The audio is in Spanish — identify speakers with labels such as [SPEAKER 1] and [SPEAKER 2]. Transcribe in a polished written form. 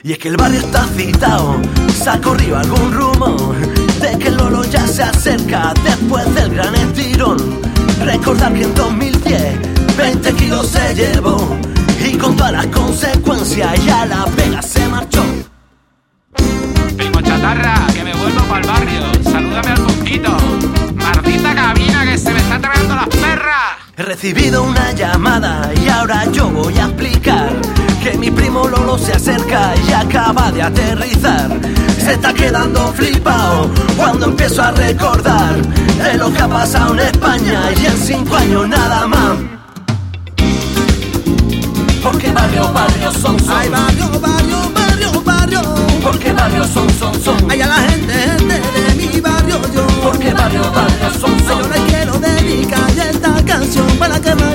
[SPEAKER 1] Y es que el barrio está citado, se ha corrido algún rumor de que el Lolo ya se acerca después del gran estirón. Recordar que en 2010 20 kilos se llevó y con todas las consecuencias ya La Vega se marchó.
[SPEAKER 2] Primo chatarra, que me vuelvo para el barrio. Salúdame al mosquito. Maldita cabina, que se me están tragando las perras.
[SPEAKER 1] He recibido una llamada y ahora yo voy a explicar que mi primo Lolo se acerca y acaba de aterrizar. Se está quedando flipado cuando empiezo a recordar de lo que ha pasado en España y en 5 años nada más. Porque barrio, barrio, son.
[SPEAKER 3] Ay, barrio, barrio, barrio, barrio.
[SPEAKER 1] Porque barrio, son.
[SPEAKER 3] Ay, a la gente de mi barrio yo.
[SPEAKER 1] Porque barrio, barrio, son.
[SPEAKER 3] Ay, yo le quiero dedicar esta canción para que